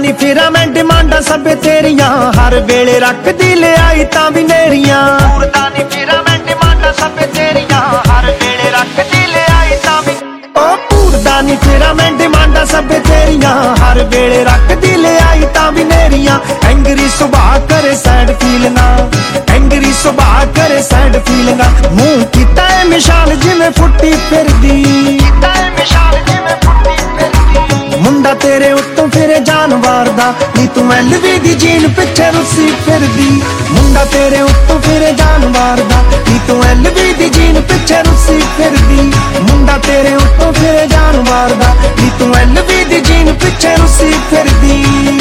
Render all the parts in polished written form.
ਨੀ ਫਿਰਾਂ ਮੈਂ ਡਿਮਾਂਡਾਂ ਸਭ ਤੇਰੀਆਂ, ਹਰ ਵੇਲੇ ਰੱਖਦੀ ਲਿਆਈ ਤਾਂ ਵੀ ਨੇਰੀਆਂ। ਪੂਰਦਾ ਨੀ ਫਿਰਾਂ ਮੈਂ ਡਿਮਾਂਡਾਂ ਸਭ ਤੇਰੀਆਂ, ਹਰ ਵੇਲੇ ਰੱਖਦੀ ਲਿਆਈ ਤਾਂ ਵੀ। ਉਹ ਪੂਰਦਾ ਨੀ ਫਿਰਾਂ ਮੈਂ ਡਿਮਾਂਡਾਂ ਸਭ ਤੇਰੀਆਂ, ਹਰ ਵੇਲੇ ਰੱਖਦੀ ਲਿਆਈ ਤਾਂ ਵੀ ਨੇਰੀਆਂ। ਐਂਗਰੀ ਸੁਭਾਅ ਕਰੇ ਸੈਡ ਫੀਲਿੰਗਾਂ, ਐਂਗਰੀ ਸੁਭਾਅ ਕਰੇ ਸੈਡ ਫੀਲਿੰਗਾਂ। ਮੂੰਹ ਕੀਤਾ ਏ ਮਿਸਾਲ ਜਿਵੇਂ ਫੁੱਟੀ ਫਿਰਦੀ, ਕੀਤਾ ਏ ਮਿਸਾਲ ਜਿਵੇਂ ਫੁੱਟੀ ਫਿਰਦੀ। ਮੁੰਡਾ ਤੇਰੇ ਉੱਤੋਂ ਫਿਰੇ ਜਾਨਵਰ ਦਾ, ਨੀ ਤੂੰ ਐਲਵੀ ਦੀ ਜੀਨ ਪਿੱਛੇ ਰੁੱਸੀ ਫਿਰਦੀ। ਮੁੰਡਾ ਤੇਰੇ ਉੱਤੋਂ ਫਿਰੇ ਜਾਨਵਰ ਦਾ, ਨੀ ਤੂੰ ਐਲਵੀ ਦੀ ਜੀਨ ਪਿੱਛੇ ਰੁੱਸੀ ਫਿਰਦੀ। ਮੁੰਡਾ ਤੇਰੇ ਉੱਤੋਂ ਫਿਰੇ ਜਾਨਵਰ ਦਾ, ਨੀ ਤੂੰ ਐਲਵੀ ਦੀ ਜੀਨ ਪਿੱਛੇ ਰੁੱਸੀ ਫਿਰਦੀ।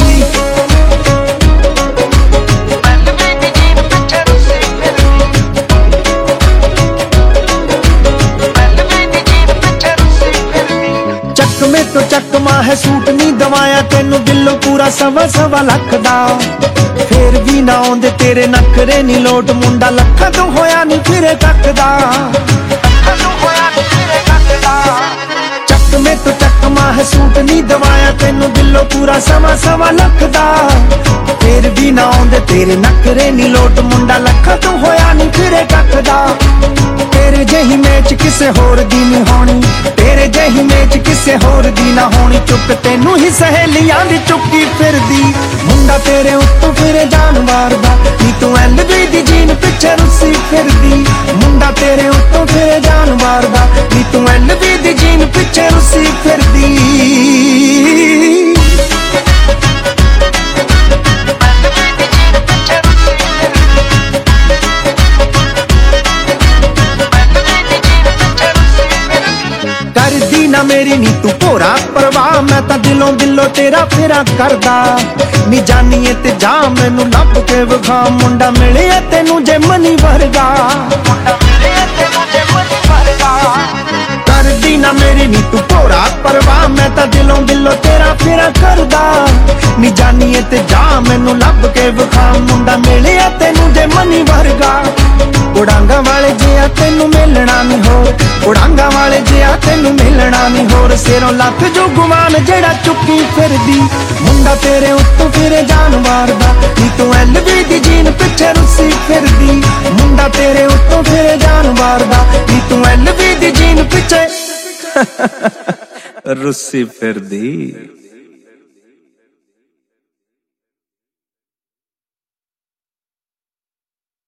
ਚੱਕਵੇਂ ਤੋਂ ਚੱਕਮਾ ਹੈ ਸੂਟ ਨੀ ਦਵਾਇਆ ਤੈਨੂੰ ਦਿਲੋਂ ਪੂਰਾ 1.25 ਲੱਖ ਦਾ। ਫੇਰ ਵੀ ਨਾ ਆਉਂਦੇ ਤੇਰੇ ਨਖਰੇ ਨੀ ਲੋਟ, ਮੁੰਡਾ ਲੱਖਾਂ ਤੋਂ ਹੋਇਆ ਨੀ ਫਿਰੇ ਕੱਕਦਾ। ਚੱਕਵੇਂ ਤੋਂ ਚੱਕਮਾ ਹੈ ਸੂਟ ਨੀ ਦਵਾਇਆ ਤੈਨੂੰ ਦਿਲੋਂ ਪੂਰਾ 1.25 ਲੱਖ ਦਾ। ਫੇਰ ਵੀ ਨਾ ਆਉਂਦੇ ਤੇਰੇ ਨਖਰੇ ਨੀ ਲੋਟ, ਮੁੰਡਾ ਲੱਖਾਂ ਤੋਂ ਹੋਇਆ ਨੀ ਫਿਰੇ ਕੱਕਦਾ। ਤੇਰੇ ਜਿਹੀ ਮੇਚ ਕਿਸੇ ਹੋਰ ਦੀ ਨੀ ਹੋਣੀ, ਤੇਰੇ ਜਿਹੀ ਮੇਚ ਕਿਸੇ ਹੋਰ ਦੀ ਨਾ ਹੋਣੀ। ਚੁੱਕ ਤੈਨੂੰ ਹੀ ਸਹੇਲੀਆਂ ਦੀ ਚੁੱਕੀ ਫਿਰਦੀ। ਮੁੰਡਾ ਤੇਰੇ ਉੱਤੋਂ ਫਿਰੇ ਜਾਨਵਰ ਦਾ, ਨੀ ਤੂੰ ਐਲਵੀ ਦੀ ਜੀਨ ਪਿੱਛੇ ਰੁੱਸੀ ਫਿਰਦੀ। ਮੁੰਡਾ ਤੇਰੇ ਉੱਤੋਂ ਫਿਰੇ ਜਾਨਵਰ ਦਾ, ਨੀ ਤੂੰ ਐਲਵੀ ਦੀ ਜੀਨ ਪਿੱਛੇ ਰੁੱਸੀ ਫਿਰਦੀ। ਕਰਦੀ ਨਾ ਮੇਰੀ ਨੀ ਤੂੰ ਭੋਰਾ ਪਰਵਾਹ, ਮੈਂ ਤਾਂ ਦਿਲੋਂ ਦਿਲੋਂ ਤੇਰਾ ਫੇਰਾ ਕਰਦਾ। ਨੀ ਜਾਨੀਏ ਤੇ ਜਾ ਮੈਨੂੰ ਲੱਭ ਕੇ ਵਿਖਾ, ਮੁੰਡਾ ਮਿਲਿਆ ਤੈਨੂੰ ਜੇ ਮਨੀ ਵਰਗਾ। ਮੁੰਡਾ ਮਿਲਿਆ ਤੈਨੂੰ ਜੇ ਮਨੀ ਵਰਗਾ। ਕਰਦੀ ਨਾ ਮੇਰੀ ਨੀ ਤੂੰ ਭੋਰਾ ਪਰਵਾਹ, ਮੈਂ ਤਾਂ ਦਿਲੋਂ ਦਿਲੋਂ ਤੇਰਾ ਫੇਰਾ ਕਰਦਾ। ਨੀ ਜਾਨੀਏ ਤੇ ਜਾ ਮੈਨੂੰ ਲੱਭ ਕੇ ਵਿਖਾ, ਮੁੰਡਾ ਮਿਲਿਆ ਤੈਨੂੰ ਜੇ ਮਨੀ ਵਰਗਾ। ਉਡਾਂਗਾ ਵਾਲੇ ਜਿਹਾ ਤੈਨੂੰ ਮਿਲਣਾ ਨੀ ਹੋਰ, ਉਡਾਂਗਾ ਵਾਲੇ ਜਿਹਾ ਤੈਨੂੰ ਮਿਲਣਾ ਨੀ ਹੋਰ। ਸਿਰੋਂ ਲੱਥ ਜੋ ਗੁਮਾਨ ਜਿਹੜਾ ਚੁੱਕੀ ਫਿਰਦੀ। ਮੁੰਡਾ ਤੇਰੇ ਉੱਤੋਂ ਫਿਰੇ ਜਾਨਵਰ ਦਾ, ਨੀ ਤੂੰ ਐਲਵੀ ਦੀ ਜੀਨ ਪਿੱਛੇ ਰੁੱਸੀ ਫਿਰਦੀ। ਮੁੰਡਾ ਤੇਰੇ ਉੱਤੋਂ ਫਿਰੇ ਜਾਨਵਰ ਦਾ, ਨੀ ਤੂੰ ਐਲਵੀ ਦੀ ਜੀਨ ਪਿੱਛੇ ਰੁੱਸੀ ਫਿਰਦੀ।